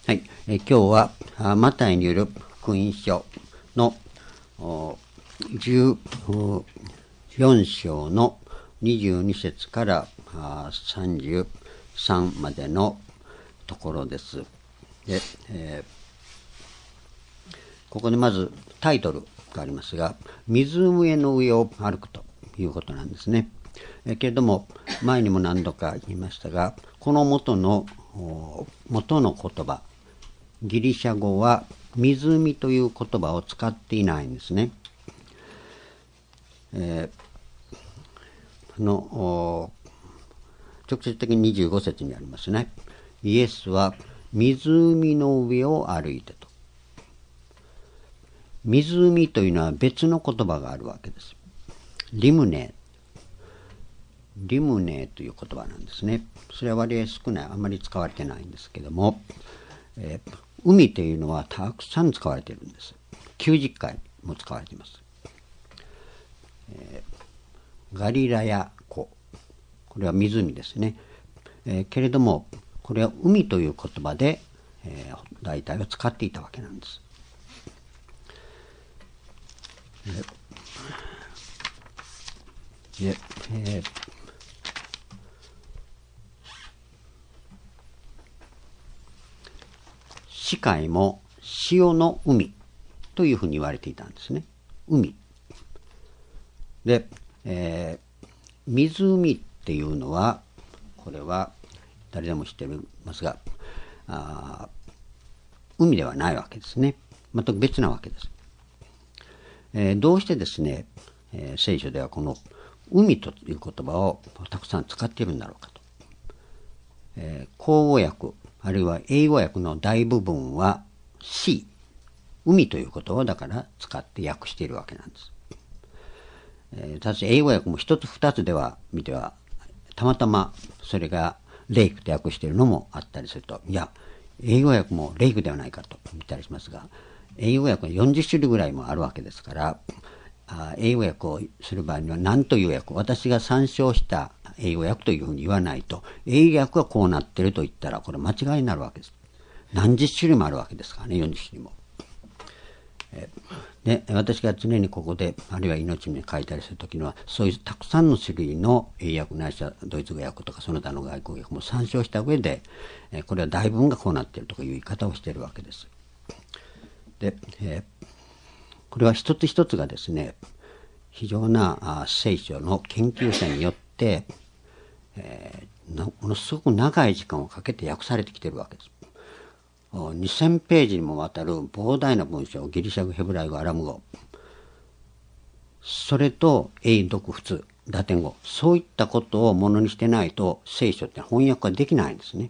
はい、今日はマタイによる福音書の14章の22節から33までのところです。で、ここでまずタイトルがありますが、湖の上を歩くということなんですね。けれども前にも何度か言いましたが、この元の言葉、ギリシャ語は湖という言葉を使っていないんですね。直接的に25節にありますね。イエスは湖の上を歩いてと。湖というのは別の言葉があるわけです。リムネという言葉なんですね。それは割合少ない、あまり使われてないんですけども、海というのはたくさん使われているんです。90回も使われています。ガリラヤ湖、これは湖ですね。けれどもこれは海という言葉で、大体は使っていたわけなんです。死海も塩の海というふうに言われていたんですね。海で、湖っていうのは、これは誰でも知っていますが、海ではないわけですね。全く別なわけです。どうしてですね、聖書ではこの海という言葉をたくさん使っているんだろうかと。口語訳あるいは英語訳の大部分は C、 海ということをだから使って訳しているわけなんです。ただし英語訳も一つ二つでは見てはたまたまそれがレイクと訳しているのもあったりすると、いや英語訳もレイクではないかと見たりしますが、英語訳は40種類ぐらいもあるわけですから、英語訳をする場合には何という訳、私が参照した英語訳というふうに言わないと、英語訳はこうなっていると言ったらこれ間違いになるわけです。何十種類もあるわけですからね、40種類も。で、私が常にここであるいは命に書いたりするときには、そういうたくさんの種類の英訳ないしはドイツ語訳とかその他の外国訳も参照した上で、これは大部分がこうなっているとかいう言い方をしているわけです。で、これは一つ一つがですね、非常な聖書の研究者によって、ものすごく長い時間をかけて訳されてきているわけです。2000ページにもわたる膨大な文章、ギリシャ語、ヘブライ語、アラム語、それと英読仏、ラテン語、そういったことをものにしてないと聖書って翻訳ができないんですね。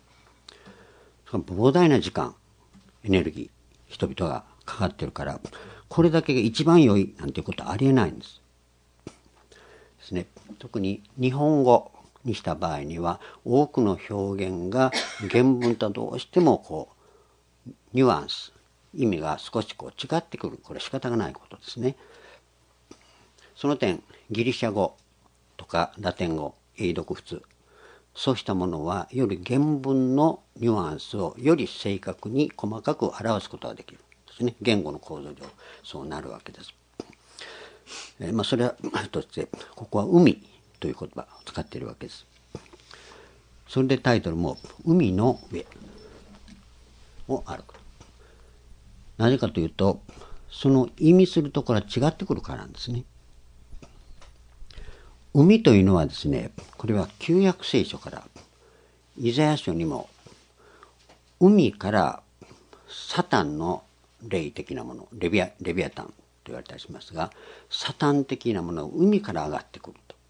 膨大な時間、エネルギー、人々がかかってるから、これだけが一番良いなんていうことはありえないんですね。特に日本語にした場合には多くの表現が原文とどうしてもこうニュアンス、意味が少しこう違ってくる。これは仕方がないことですね。その点ギリシャ語とかラテン語、英読仏、そうしたものはより原文のニュアンスをより正確に細かく表すことができるですね。言語の構造上そうなるわけです。それはとして、ここは海という言葉を使っているわけです。それでタイトルも海の上を歩く。なぜかというと、その意味するところは違ってくるからなんですね。海というのはですね、これは旧約聖書からイザヤ書にも海からサタンの霊的なもの、レビアタンと言われたりしますが、サタン的なものが海から上がってくると。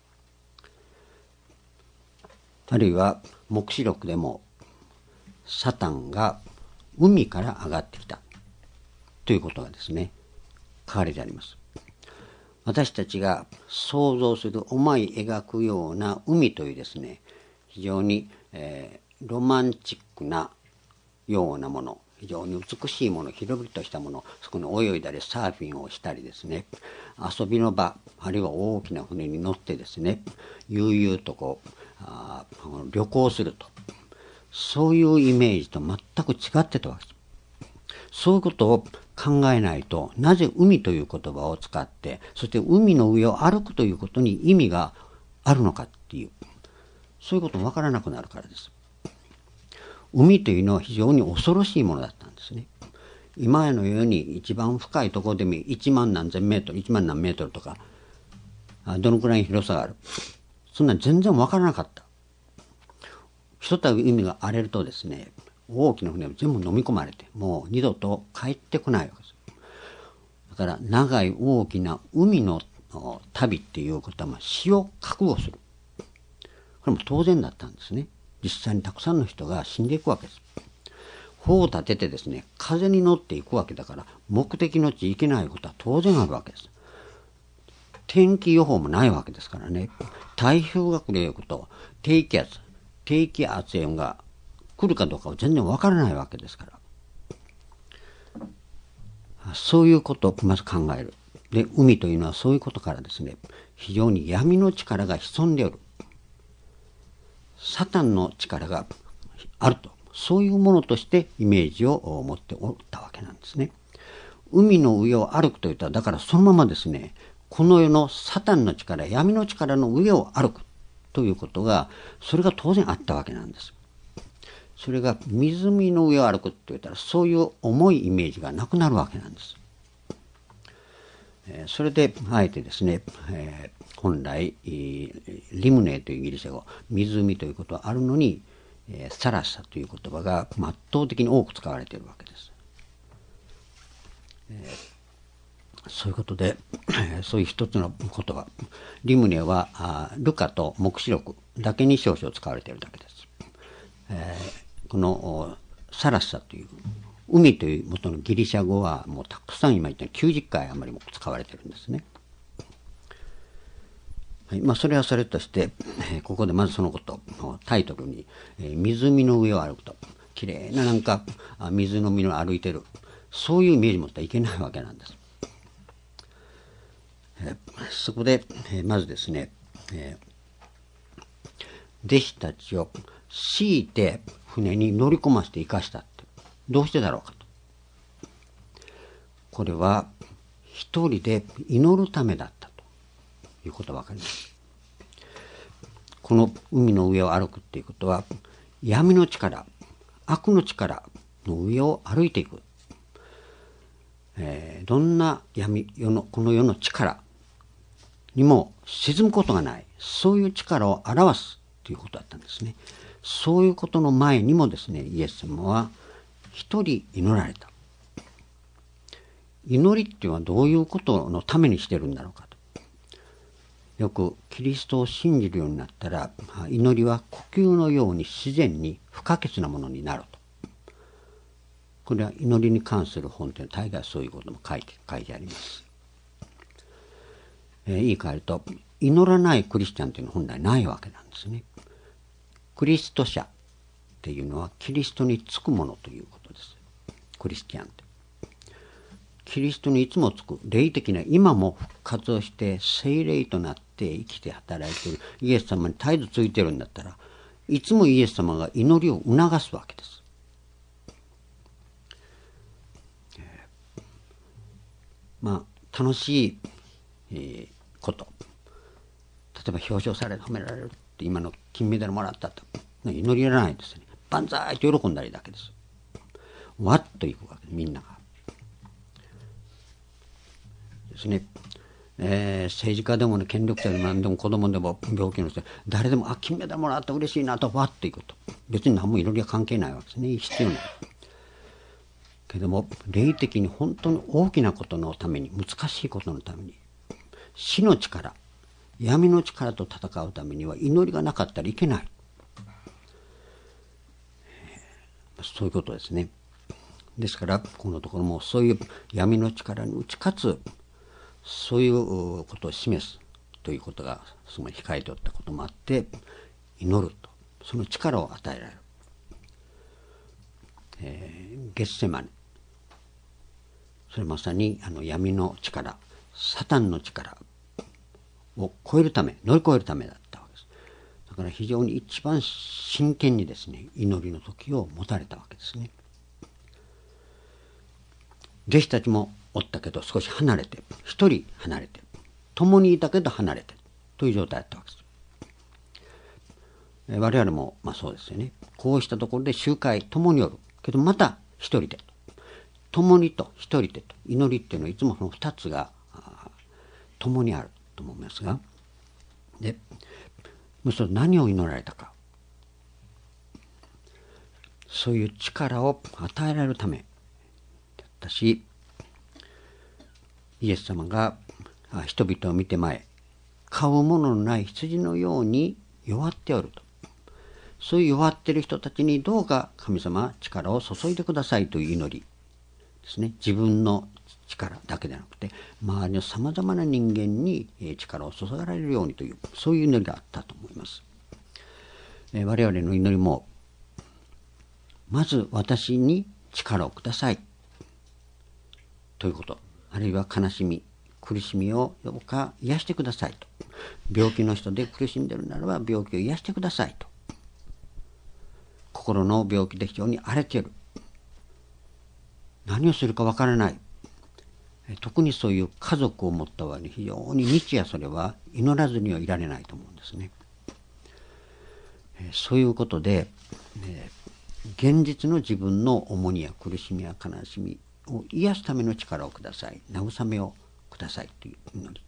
あるいは黙示録でもサタンが海から上がってきたということがですね、書かれてあります。私たちが想像する、思い描くような海というですね、非常に、ロマンチックなようなもの、非常に美しいもの、広々としたもの、そこに泳いだりサーフィンをしたりですね、遊びの場、あるいは大きな船に乗ってですね、悠々とこう旅行すると、 そういうイメージと全く違ってたわけです。そういうことを考えないと、なぜ海という言葉を使って、そして海の上を歩くということに意味があるのかっていう、そういうこともわからなくなるからです。海というのは非常に恐ろしいものだったんですね。今のように一番深いところでも1万何千メートル、1万何メートルとか、どのくらいの広さがある。そんな全然わからなかった。ひとたび海が荒れるとですね、大きな船を全部飲み込まれて、もう二度と帰ってこないわけです。だから長い大きな海の旅っていうことは死を覚悟する。これも当然だったんですね。実際にたくさんの人が死んでいくわけです。帆を立ててですね、風に乗っていくわけだから、目的の地行けないことは当然あるわけです。天気予報もないわけですからね。台風が来ること、低気圧円が来るかどうかは全然わからないわけですから。そういうことをまず考える。で、海というのはそういうことからですね、非常に闇の力が潜んでおる。サタンの力があると。そういうものとしてイメージを持っておったわけなんですね。海の上を歩くといったら、だからそのままですね、この世のサタンの力、闇の力の上を歩くということが、それが当然あったわけなんです。それが湖の上を歩くと言ったら、そういう重いイメージがなくなるわけなんです。それであえてですね、本来リムネというギリシャ語、湖ということはあるのに、サラッサという言葉が圧倒的に多く使われているわけです。そういうことで、そういう一つの言葉、リムネはルカと黙示録だけに少々使われているだけです。このサラッサという海という元のギリシャ語はもうたくさん今言ったように90回余りも使われているんですね。はい、それはそれとして、ここでまずそのことタイトルに、湖の上を歩くときれいななんか水の上を歩いている、そういうイメージを持ってはいけないわけなんです。そこで、まずですね、弟子たちを強いて船に乗り込ませて生かしたって、どうしてだろうかと。これは一人で祈るためだったということがわかります。この海の上を歩くっていうことは、闇の力、悪の力の上を歩いていく。どんなこの世の力にも沈むことがない、そういう力を表すということだったんですね。そういうことの前にもですね、イエス様は一人祈られた。祈りっていうのはどういうことのためにしてるんだろうかと。よくキリストを信じるようになったら、祈りは呼吸のように自然に不可欠なものになると。これは祈りに関する本というのは大概そういうことも書いてあります。言い換えると、祈らないクリスチャンというのは本来ないわけなんですね。クリスト者っていうのはキリストにつくものということです。クリスチャンって。キリストにいつもつく霊的な、今も復活をして聖霊となって生きて働いているイエス様に絶えずついてるんだったら、いつもイエス様が祈りを促すわけです。楽しい、こと、例えば表彰される、褒められるって、今の金メダルもらったと、祈りやらないですね。万歳と喜んだりだけです。わっといくわけです、みんながですね。政治家でもね、権力者でも何でも子供でも病気の人、誰でも金メダルもらった嬉しいなとわっといくと、別に何も祈りは関係ないわけですね。必要ないけども、霊的に本当に大きなことのために、難しいことのために、死の力、闇の力と戦うためには祈りがなかったらいけない。そういうことですね。ですからこのところもそういう闇の力に打ち勝つ、そういうことを示すということがすごい控えておったこともあって、祈るとその力を与えられる。ゲッセマネ、それまさに闇の力、サタンの力を超えるため、乗り越えるためだったわけです。 だから非常に一番真剣にですね、祈りの時を持たれたわけですね。弟子たちもおったけど少し離れて、一人離れて、共にいたけど離れてという状態だったわけです。我々もそうですよね。こうしたところで集会共によるけど、また一人で共にと一人でと、祈りっていうのはいつもその二つが共にあると思いますが、でむしろ何を祈られたか、そういう力を与えられるためだったし、イエス様が人々を見て前、飼うもののない羊のように弱っておると、そういう弱っている人たちにどうか神様は力を注いでくださいという祈りですね。自分の力だけでなくて、周りのさまざまな人間に力を注がれるようにという、そういう祈りがあったと思います。我々の祈りも、まず私に力をくださいということ、あるいは悲しみ、苦しみをどうか癒してくださいと、病気の人で苦しんでいるならば病気を癒してくださいと、心の病気で非常に荒れている、何をするかわからない、特にそういう家族を持った場合に非常に日夜それは祈らずにはいられないと思うんですね。そういうことで、現実の自分の重荷や苦しみや悲しみを癒すための力をください、慰めをくださいという祈り、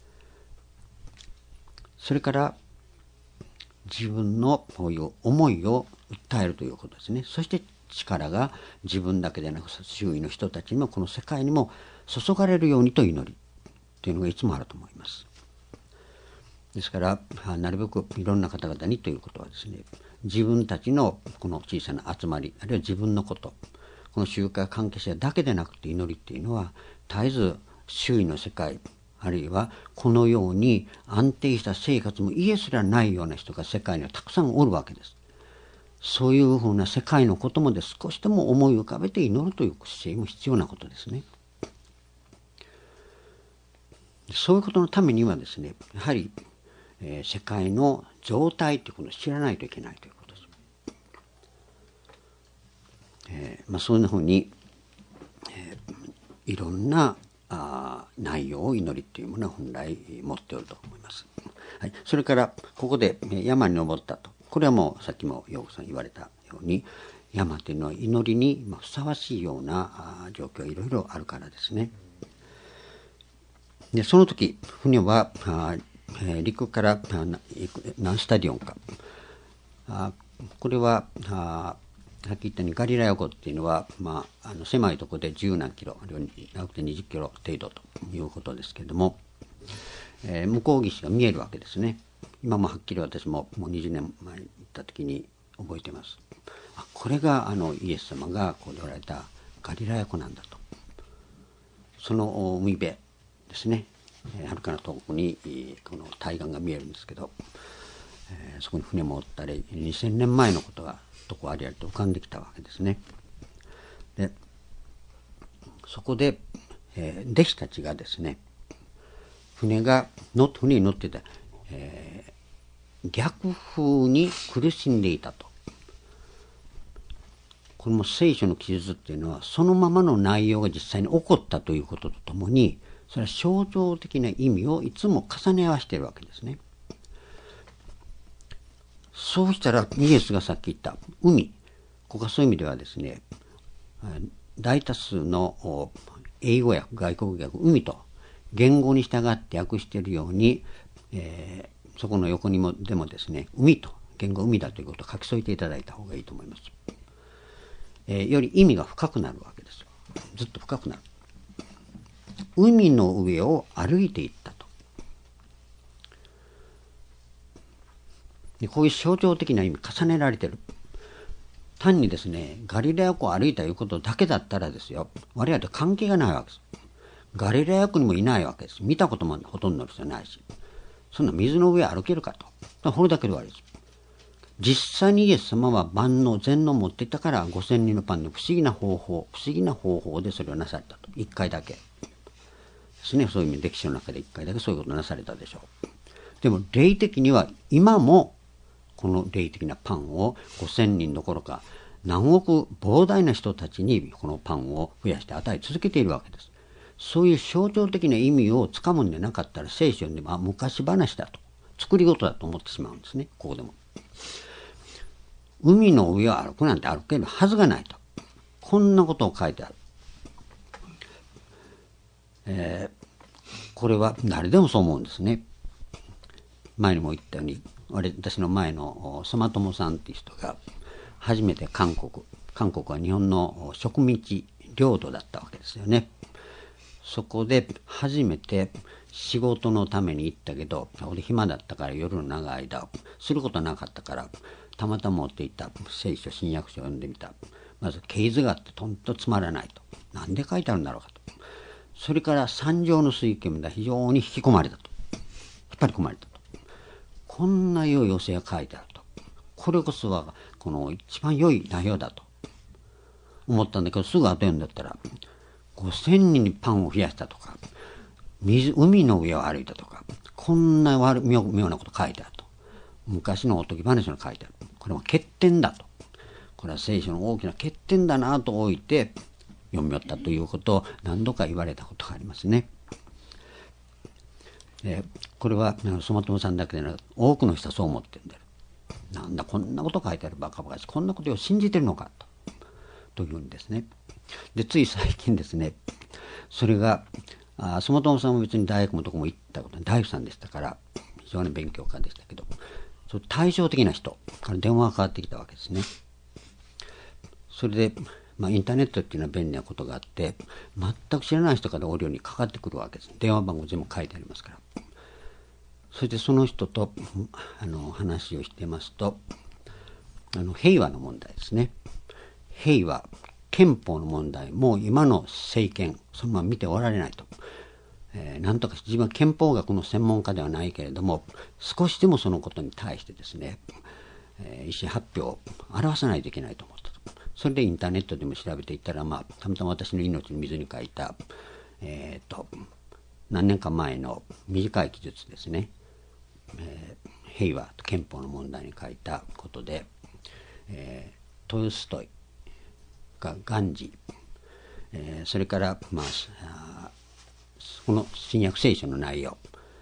それから自分のこういう思いを訴えるということですね。そして力が自分だけでなく周囲の人たちにもこの世界にも注がれるようにと祈りというのがいつもあると思います。ですからなるべくいろんな方々にということはですね、自分たちのこの小さな集まり、あるいは自分のこと、この集会関係者だけでなくて、祈りっていうのは絶えず周囲の世界、あるいはこのように安定した生活も家すらないような人が世界にはたくさんおるわけです。そういうふうな世界のこともで少しでも思い浮かべて祈るという姿勢も必要なことですね。そういうことのためにはですね、やはり、世界の状態ということを知らないといけないということです。そんなふうに、いろんな内容を祈りというものは本来持っておると思います。はい、それからここで山に登ったと、これはもうさっきも陽子さん言われたように、山というのは祈りにふさわしいような状況がいろいろあるからですね。でその時船は陸から何スタディオンか、これはさっき言ったようにガリラヤ湖っていうのは、狭いところで10何キロ、長くて20キロ程度ということですけれども、向こう岸が見えるわけですね。今もはっきり私ももう20年前に行った時に覚えています。これがイエス様がこうおられたガリラヤ湖なんだと。その海辺ですね、はるかな遠くにこの対岸が見えるんですけど、そこに船もおったり、2000年前のことがどこありありと浮かんできたわけですね。でそこで、弟子たちがですね、船に乗ってて、逆風に苦しんでいたと。これも聖書の記述っていうのはそのままの内容が実際に起こったということとともに、それは象徴的な意味をいつも重ね合わせているわけですね。そうしたらイエスがさっき言った海、ここはそういう意味ではですね、大多数の英語訳、外国訳、海と言語に従って訳しているように、そこの横にもでもですね、海と言語海だということを書き添えていただいた方がいいと思います。より意味が深くなるわけです。ずっと深くなる。海の上を歩いていったと。でこういう象徴的な意味重ねられている。単にですね、ガリラヤ湖を歩いたということだけだったらですよ、我々と関係がないわけです。ガリラヤ湖にもいないわけです。見たこともほとんどの人はないし、そんな水の上歩けるかと。これだけで終わりです。実際にイエス様は万能全能を持っていたから、5000人のパンの不思議な方法でそれをなされたと。1回だけですね。そういう意味で歴史の中で1回だけそういうことをなされたでしょう。でも霊的には今もこの霊的なパンを5000人どころか何億膨大な人たちにこのパンを増やして与え続けているわけです。そういう象徴的な意味をつかむんでなかったら聖書でも昔話だと、作り事だと思ってしまうんですね。ここでも海の上を歩くなんて歩けるはずがないと、こんなことを書いてある。これは誰でもそう思うんですね。前にも言ったように、私の前のソマトモさんっていう人が初めて韓国は日本の植民地領土だったわけですよね。そこで初めて仕事のために行ったけど、俺暇だったから夜の長い間することなかったから、たまたま持っていた聖書新約書を読んでみた。まず系図があってとんとつまらないと、なんで書いてあるんだろうかと。それから三条の水拳が非常に引き込まれたと、引っ張り込まれたと。こんな良い教えが書いてあると、これこそはこの一番良い内容だと思ったんだけど、すぐ後読んだったら5000人にパンを増やしたとか、海の上を歩いたとか、こんな妙なこと書いてあると。昔のおとぎ話の書いてある。これは欠点だと。これは聖書の大きな欠点だなと置いて読み寄ったということを何度か言われたことがありますね。これはソマトモさんだけでなく多くの人はそう思ってるんだよ。なんだこんなこと書いてあるバカバカしい、こんなことを信じてるのかというんですね。でつい最近ですね、それがソマトモさんも別に大学のとこも行ったことない大工さんでしたから、非常に勉強家でしたけど、その対照的な人から電話がかかってきたわけですね。それで、インターネットっていうのは便利なことがあって、全く知らない人からオリオにかかってくるわけです。電話番号全部書いてありますから。それでその人と話をしてますと、平和の問題ですね。平和、憲法の問題、もう今の政権そのまま見ておられないと。なんとか自分は憲法学の専門家ではないけれども、少しでもそのことに対してですね、意思発表を表さないといけないと思ったと。それでインターネットでも調べていったら、たまたま私の命の水に書いた、何年か前の短い記述ですね、平和と憲法の問題に書いたことで、トルストイがガンジー、それからこの新約聖書の内容、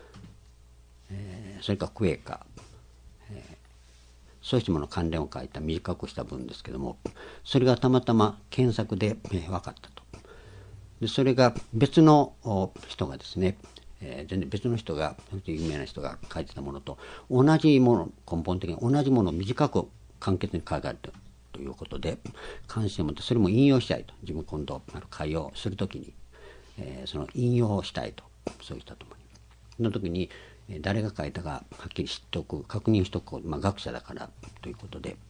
それからクエーカー、そういうもの関連を書いた短くした文ですけども、それがたまたま検索で分かったと。でそれが別の人がですね、全然別の人が有名な人が書いてたものと同じもの、根本的に同じものを短く簡潔に書かれているということで関心を持って、それも引用したいと。自分今度会話をするときに、その引用をしたいと、そういったともにその時に誰が書いたかはっきり知っておく、確認しておく、学者だからということで、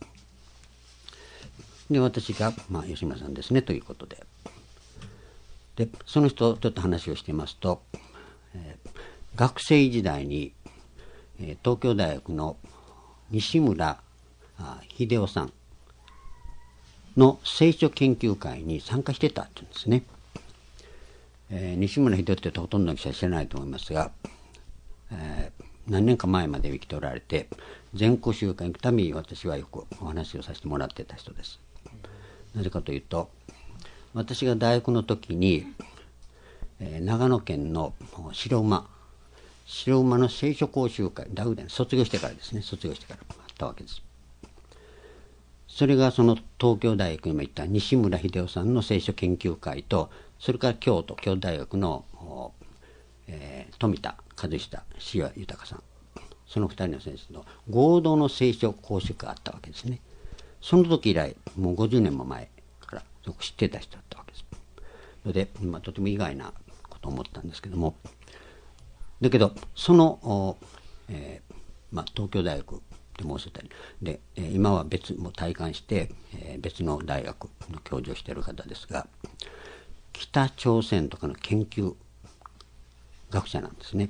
私が、吉村さんですねということで、その人とちょっと話をしていますと、学生時代に東京大学の西村秀夫さんの聖書研究会に参加してたって言うんですね。西村秀夫ってほとんどの人は知らないと思いますが、何年か前まで生きておられて、全校集会に行くたびに私はよくお話をさせてもらってた人です。なぜかというと、私が大学の時に、長野県の白馬の聖書講習会、大学で卒業してからですね、卒業してからあったわけです。それがその東京大学にも行った西村秀夫さんの聖書研究会と、それから京都大学の、富田和久志和豊さん、その2人の先生の合同の聖書講習会があったわけですね。その時以来もう50年も前からよく知ってた人だったわけです。ので、とても意外なことを思ったんですけども、だけどその、東京大学で申せたりで、今は別も退官して、別の大学の教授をしている方ですが、北朝鮮とかの研究学者なんですね。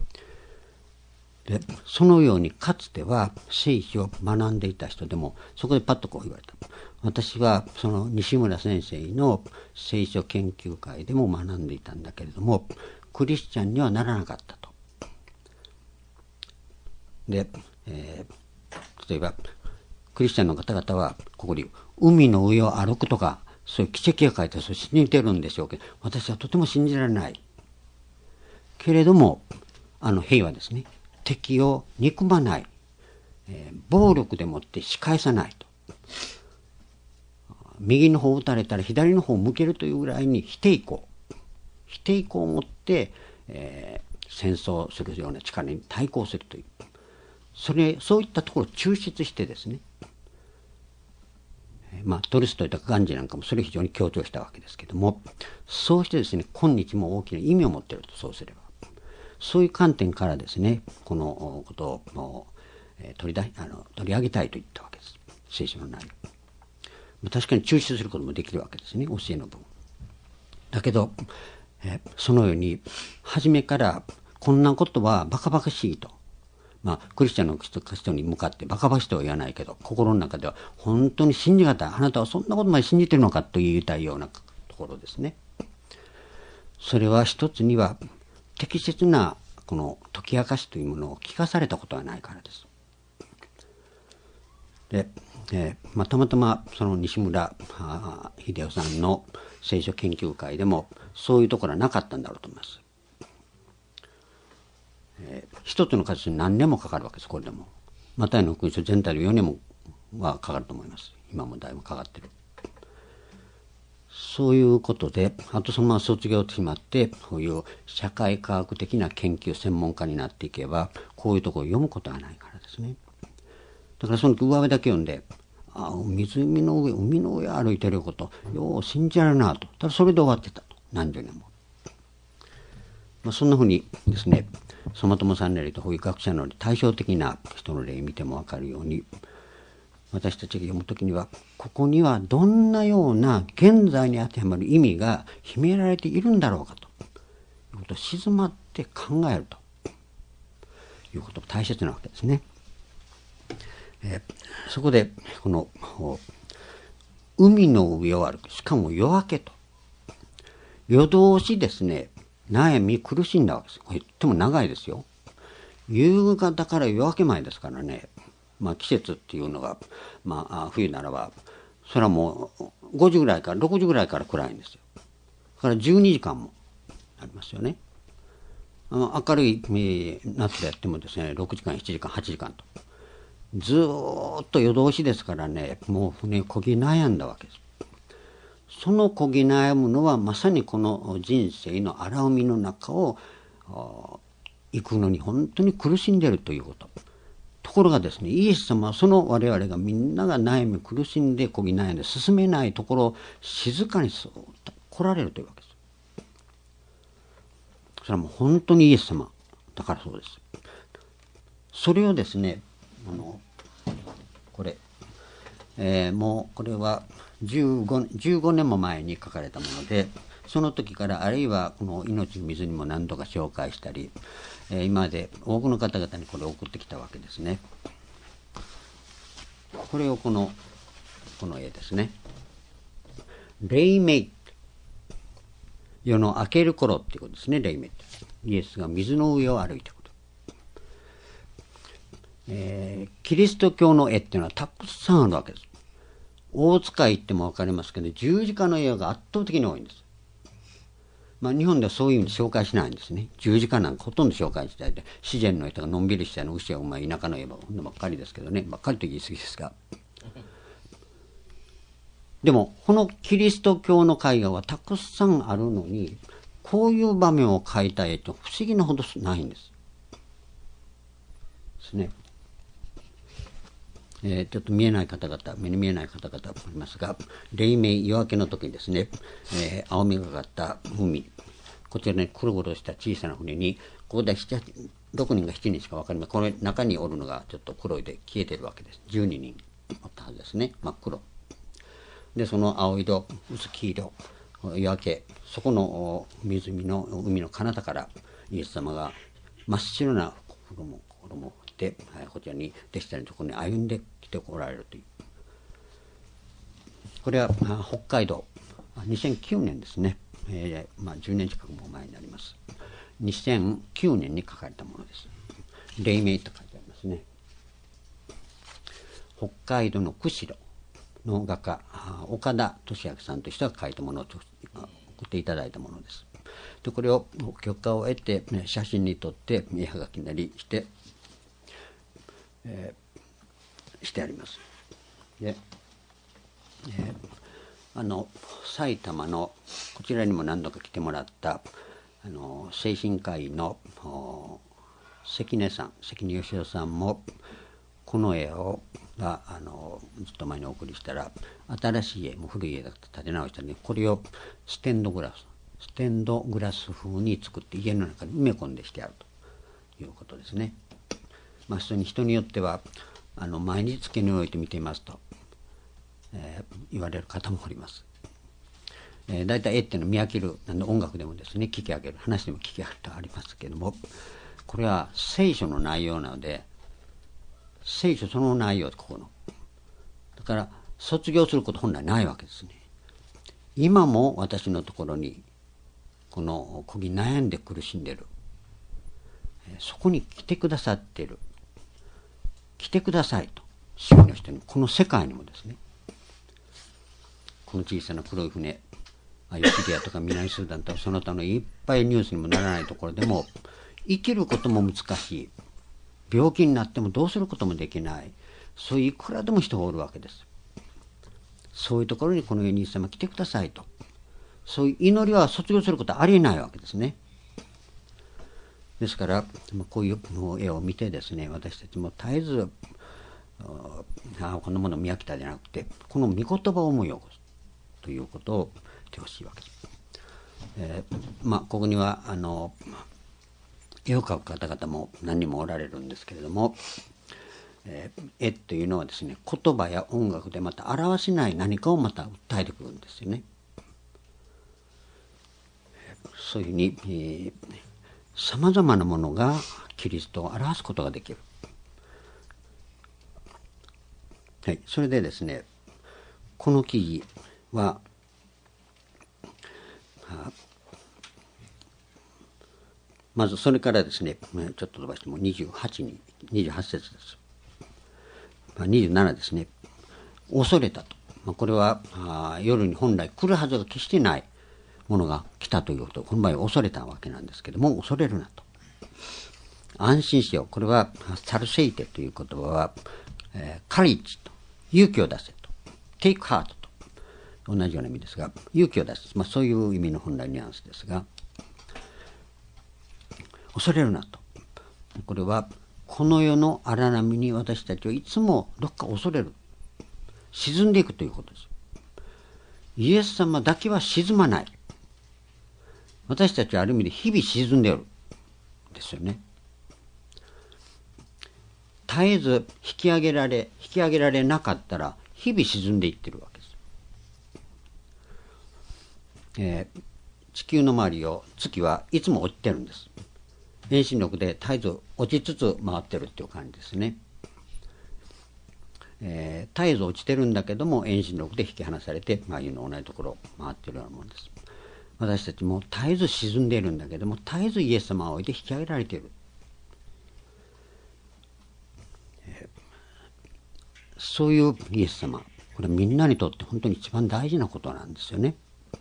でそのようにかつては聖書を学んでいた人でも、そこでパッとこう言われた。私はその西村先生の聖書研究会でも学んでいたんだけれども、クリスチャンにはならなかったと。で、 例えばクリスチャンの方々はここに海の上を歩くとかそういう奇跡が書いてそう信じてるんでしょうけど、私はとても信じられないけれども、兵はですね、敵を憎まない、暴力でもって仕返さないと、右の方を撃たれたら左の方を向けるというぐらいに否定意向を持って、戦争するような力に対抗するという、そういったところを抽出してですね、トルストイとかガンジーなんかもそれを非常に強調したわけですけども、そうしてですね、今日も大きな意味を持っていると、そうすればそういう観点からですね、このことを取り上げたいと言ったわけです。聖書の内容、確かに抽出することもできるわけですね、教えの部分だけど、そのように初めからこんなことはバカバカしいと、クリスチャンの人に向かってバカバカしいとは言わないけど、心の中では本当に信じがたい、あなたはそんなことまで信じてるのかと言いたいようなところですね。それは一つには適切なこの解き明かしというものを聞かされたことはないからです。で、たまたまその西村秀夫さんの聖書研究会でもそういうところはなかったんだろうと思います。一つの箇所に何年もかかるわけです。これでもマタイの福音書全体で4年もはかかると思います。今もだいぶかかってる。そういうことで、あとそのまま卒業と決まってこういう社会科学的な研究専門家になっていけばこういうところを読むことはないからですね。だからその上辺だけ読んで、湖の上、海の上歩いてることよう信じられるなと、ただそれで終わってたと、何十年も。そんなふうにですね、ソマトモさんなりと保育学者の対照的な人の例を見ても分かるように、私たちが読むときにはここにはどんなような現在に当てはまる意味が秘められているんだろうかということを静まって考えるということが大切なわけですね。そこでこの海の上を歩く、しかも夜明けと、夜通しですね、悩み苦しんだわけです。これとっても長いですよ。夕方から夜明け前ですからね。季節っていうのが、冬ならばそれはもう5時ぐらいから6時ぐらいから暗いんですよ。だから12時間もありますよね。明るい夏でやってもですね、6時間7時間8時間とずーっと夜通しですからね、もうねこぎ悩んだわけです。そのこぎ悩むのはまさにこの人生の荒海の中を行くのに本当に苦しんでいるということ。ところがですね、イエス様はその我々がみんなが悩み苦しんでこぎ悩んで進めないところを静かに来られるというわけです。それはもう本当にイエス様だからそうです。それをですね、これ、もうこれは15年も前に書かれたもので、その時からあるいはこの命の水にも何度か紹介したり、今まで多くの方々にこれを送ってきたわけですね。これをこの絵ですね。黎明、夜の明ける頃っていうことですね。黎明ってイエスが水の上を歩いていくこと。キリスト教の絵っていうのはたくさんあるわけです。大塚行っても分かりますけど、十字架の絵が圧倒的に多いんです。日本ではそういうふうに紹介しないんですね。十字架なんかほとんど紹介しないで、自然の絵とかのんびりしたの牛や田舎の絵ばっかりですけどね、ばっかりと言い過ぎですが。でもこのキリスト教の絵画はたくさんあるのに、こういう場面を描いた絵って不思議なほどないんです。ですね。ちょっと見えない方々、目に見えない方々もいますが、黎明、夜明けの時にですね、青みがかった海、こちらに黒々した小さな船に、ここで6人が7人しか分かりません。この中におるのがちょっと黒いで消えてるわけです。12人おったはずですね。真っ黒で、その青色、薄黄色、夜明け、そこの湖の海の彼方からイエス様が真っ白な衣を着て、こちらに弟子たちのところに歩んできておられるという。これは北海道、2009年ですね。10年近くも前になります。2009年に書かれたものです。黎明と書いてありますね。 北海道の釧路の画家岡田俊明さんという人が描いたものを送っていただいたものです。でこれを許可を得て写真に撮って絵はがきなりして、してあります。で、埼玉のこちらにも何度か来てもらった精神科医の関根義雄さんもこの絵をずっと前にお送りしたら、新しい家、もう古い家だと建て直したので、これをステンドグラス風に作って家の中に埋め込んでしてあるということですね。人によっては毎日机に置いて見ていますと、言われる方もおります。だいたい絵っていうのは見飽きる、音楽でもですね聞き上げる、話でも聞き上げるとありますけども、これは聖書の内容なので、聖書その内容でここのだから卒業すること本来ないわけですね。今も私のところにこのこぎ悩んで苦しんでいる、そこに来てくださっている、来てくださいと、主の人に、この世界にもですね、この小さな黒い船、シリアとか南スーダンとかその他のいっぱいニュースにもならないところでも、生きることも難しい、病気になってもどうすることもできない、そういういくらでも人がおるわけです。そういうところにこの世にイエス様来てくださいと、そういう祈りは卒業することはありえないわけですね。ですからこういう絵を見てですね、私たちも絶えずこんなもの見飽きたじゃなくて、この御言葉を思い起こすということをしてほしいわけです。ここには絵を描く方々も何人もおられるんですけれども、絵というのはですね、言葉や音楽でまた表せない何かをまた訴えてくるんですよね。そういうふうにさまざまなものがキリストを表すことができる。はい、それでですね、この記事はまずそれからですね、ちょっと飛ばしても28節です。27ですね。恐れたと。これは夜に本来来るはずが決してないものが来たということ、この場合恐れたわけなんですけども、恐れるなと。安心しよう。これはサルセイテという言葉は、カリッジと、勇気を出せと、テイクハートと同じような意味ですが、勇気を出す、そういう意味の本来ニュアンスですが、恐れるなと。これはこの世の荒波に私たちはいつもどっか恐れる、沈んでいくということです。イエス様だけは沈まない。私たちはある意味で日々沈んでいるですよね。絶えず引き上げられなかったら日々沈んでいってるわけです。地球の周りを月はいつも落ちてるんです。遠心力で絶えず落ちつつ回ってるっていう感じですね。絶えず落ちてるんだけども遠心力で引き離されて周りの同じところを回ってるようなものです。私たちも絶えず沈んでいるんだけども、絶えずイエス様を置いて引き上げられている、そういうイエス様、これはみんなにとって本当に一番大事なことなんですよね。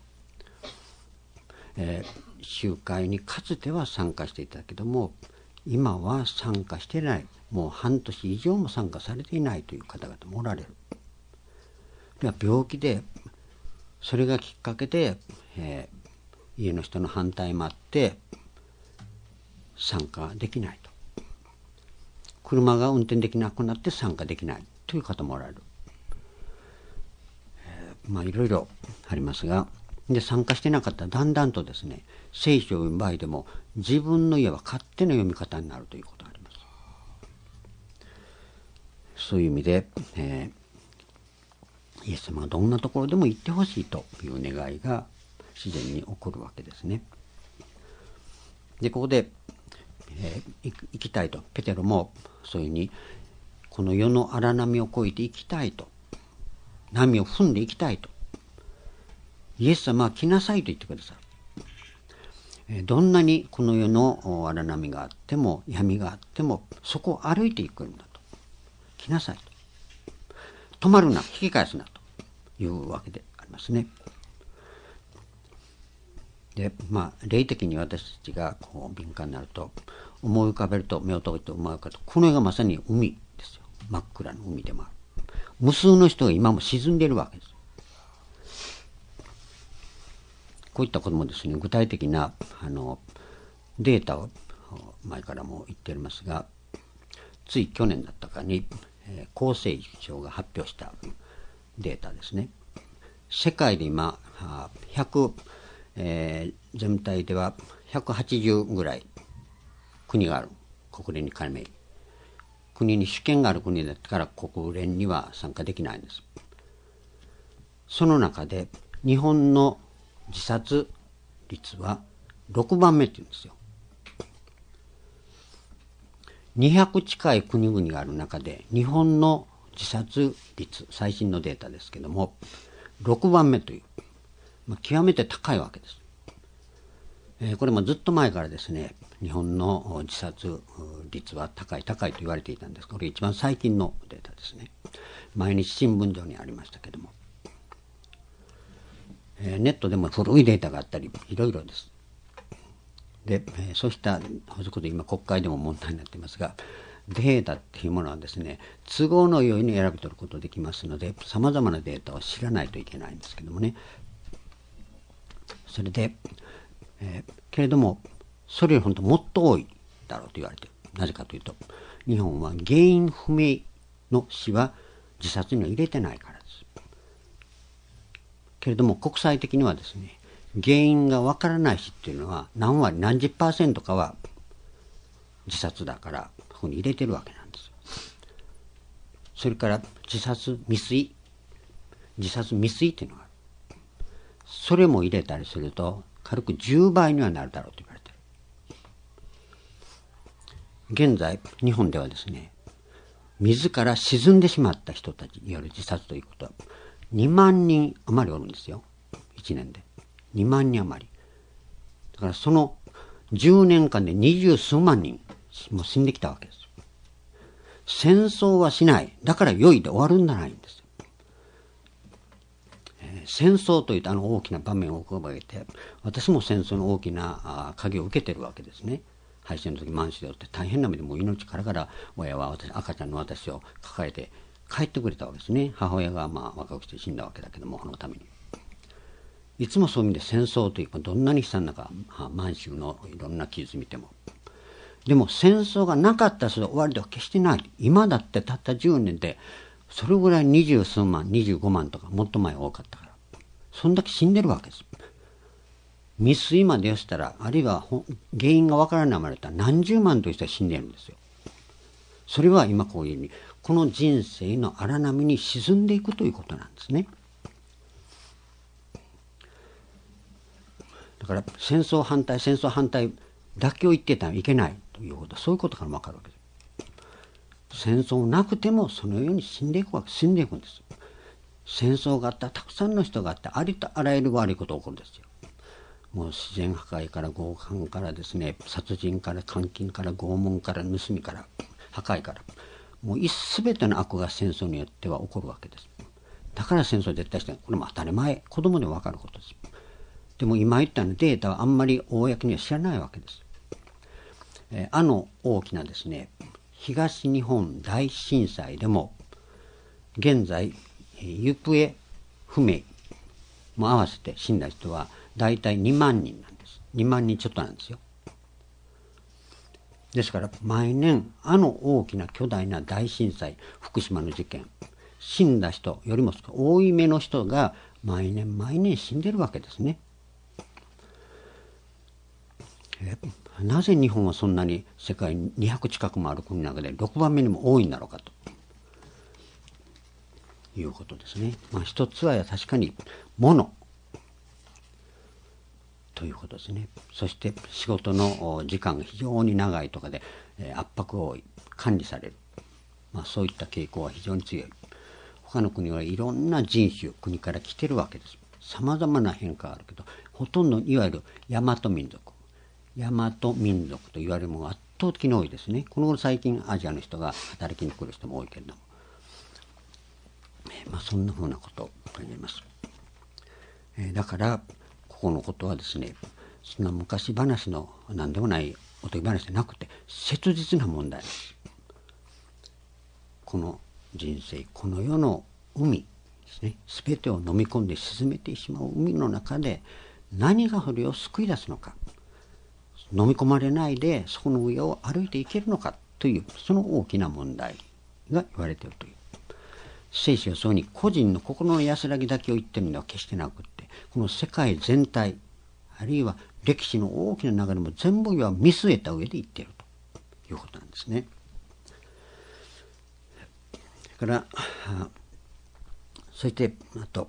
集会にかつては参加していたけども、今は参加していない、もう半年以上も参加されていないという方々もおられる。では病気で、それがきっかけで、家の人の反対もあって参加できないと、車が運転できなくなって参加できないという方もおられる。いろいろありますが、で参加してなかったらだんだんとですね、聖書を読む場合でも自分の家は勝手な読み方になるということがあります。そういう意味で、イエス様がどんなところでも行ってほしいという願いが自然に起こるわけですね。でここで、行きたいと、ペテロもそういうふうにこの世の荒波を越えて行きたいと、波を踏んで行きたいと、イエス様は来なさいと言ってくださる。どんなにこの世の荒波があっても闇があってもそこを歩いていくんだと、来なさいと。 止まるな、引き返すなというわけでありますね。で、霊的に私たちがこう敏感になると、思い浮かべると、目を閉じて思い浮かべると、この世がまさに海ですよ。真っ暗な海でもある。無数の人が今も沈んでいるわけです。こういったこともですね、具体的なデータを前からも言っておりますが、つい去年だったかに、厚生省が発表したデータですね。世界で今、全体では180ぐらい国がある。国連に加盟。国に主権がある国だったから国連には参加できないんです。その中で日本の自殺率は6番目って言うんですよ。200近い国々がある中で日本の自殺率、最新のデータですけども、6番目という、極めて高いわけです。これもずっと前からですね、日本の自殺率は高いと言われていたんです。これ一番最近のデータですね。毎日新聞上にありましたけども、ネットでも古いデータがあったりいろいろです。で、そうしたこと今国会でも問題になっていますが、データっていうものはですね、都合のように選び取ることができますので、さまざまなデータを知らないといけないんですけどもね。それで、けれどもそれより本当もっと多いだろうと言われている。なぜかというと、日本は原因不明の死は自殺には入れてないからです。けれども国際的にはですね、原因がわからない死っていうのは何割何十%かは自殺だから、ここに入れてるわけなんです。それから自殺未遂っていうのがある。それも入れたりすると軽く10倍にはなるだろうと言われている。現在日本ではですね、自ら沈んでしまった人たちによる自殺ということは2万人余りおるんですよ。1年で2万人余りだから、その10年間で20数万人もう死んできたわけです。戦争はしない、だから良いで終わるんじゃないんです。戦争といった大きな場面を浮かべて、私も戦争の大きな影を受けてるわけですね。敗戦の時満州でおって大変な目でもう命からがら親は赤ちゃんの私を抱えて帰ってくれたわけですね。母親が若くして死んだわけだけども、このためにいつもそういう意味で戦争というか、どんなに悲惨なか、満州のいろんな記述見ても、でも戦争がなかったらそれ終わりでは決してない。今だってたった10年でそれぐらい20数万25万とかもっと前多かったから、そんだけ死んでるわけです。未遂までしたら、あるいは原因がわからないまでだったら何十万という人は死んでるんですよ。それは今こういうようにこの人生の荒波に沈んでいくということなんですね。だから戦争反対だけを言ってたらいけないということ、そういうことからも分かるわけです。戦争なくてもそのように死んでいくんです。戦争があったらたくさんの人があって、ありとあらゆる悪いことが起こるんですよ。もう自然破壊から強姦からですね、殺人から監禁から拷問から盗みから破壊から、もう全ての悪が戦争によっては起こるわけです。だから戦争絶対してない。これも当たり前、子供でも分かることです。でも今言ったようなデータはあんまり公には知らないわけです。大きなですね、東日本大震災でも現在行方不明も合わせて死んだ人はだいたい2万人なんです。2万人ちょっとなんですよ。ですから毎年大きな巨大な大震災、福島の事件、死んだ人よりも多い目の人が毎年死んでるわけですね。なぜ日本はそんなに世界200近くもある国の中で6番目にも多いんだろうかということですね。一つは確かに物ということですね。そして仕事の時間が非常に長いとかで圧迫を管理される、そういった傾向は非常に強い。他の国はいろんな人種国から来てるわけです。さまざまな変化があるけど、ほとんどいわゆる大和民族と言われるものが圧倒的に多いですね。この頃最近アジアの人が働きに来る人も多いけれども、 そんなふうなことを言えます。だからここのことはですね、そんな昔話の何でもないおとぎ話じゃなくて切実な問題です。この人生、この世の海ですね、全てを飲み込んで沈めてしまう海の中で何がそれを救い出すのか、飲み込まれないでそこの上を歩いていけるのかという、その大きな問題が言われているという。聖書はそうに個人の心の安らぎだけを言ってるのでは決してなくって、この世界全体、あるいは歴史の大きな流れも全部は見据えた上で言っているということなんですね。それからそしてあと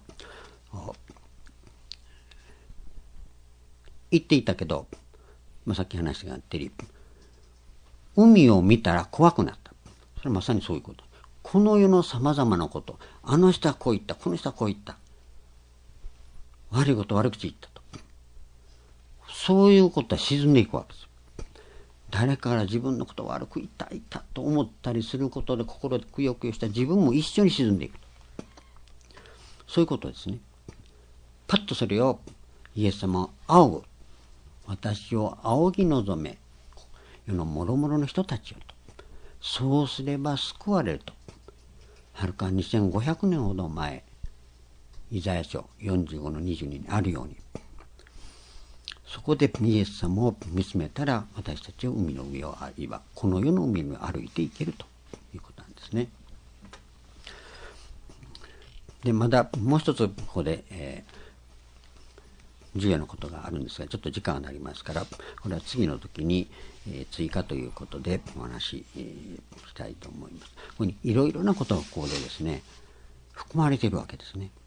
言っていたけど、さっき話があったように海を見たら怖くなった。それはまさにそういうこと。この世のさまざまなこと、あの人はこう言った、この人はこう言った、悪いこと悪口言ったと、そういうことは沈んでいくわけです。誰かから自分のことを悪く言ったと思ったりすることで心でくよくよした自分も一緒に沈んでいくと、そういうことですね。パッとそれをイエス様は仰ぐ、私を仰ぎ望め世のもろもろの人たちよと、そうすれば救われると、はるか2500年ほど前、イザヤ書45の22にあるように、そこでイエス様を見つめたら私たちは海の上をこの世の海を歩いていけるということなんですね。でまだもう一つここで、重要なことがあるんですが、ちょっと時間がなりますから、これは次の時に、追加ということでお話し、したいと思います。ここにいろいろなことがここでですね含まれているわけですね。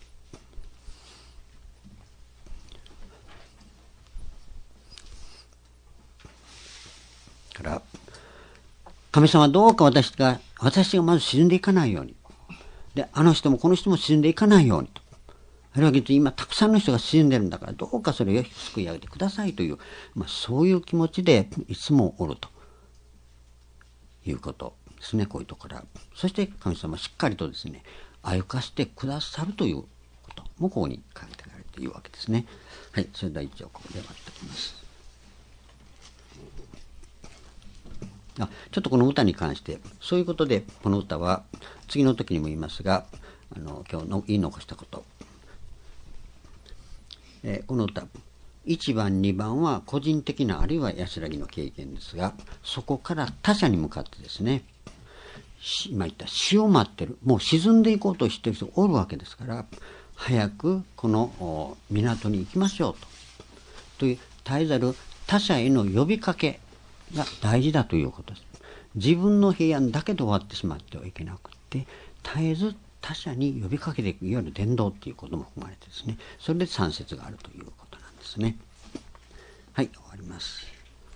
から神様どうか私がまず沈んでいかないように、であの人もこの人も沈んでいかないようにと、あるいは今たくさんの人が沈んでるんだからどうかそれを救い上げてくださいという、そういう気持ちでいつもおるということですね。こういうところから、そして神様はしっかりとですね歩かせてくださるということもここに書いてあるというわけですね。はい、それでは一応ここで終わっておきます。ちょっとこの歌に関してそういうことで、この歌は次の時にも言いますが、今日の言い残したこと、この歌1番2番は個人的なあるいは安らぎの経験ですが、そこから他者に向かってですね、今言った死を待ってる、もう沈んでいこうとしている人がおるわけですから、早くこの港に行きましょうという絶えざる他者への呼びかけが大事だということです。自分の平安だけで終わってしまってはいけなくて、絶えず他者に呼びかけていく、いわゆる伝道ということも含まれてですね、それで3節があるということなんですね。はい、終わります。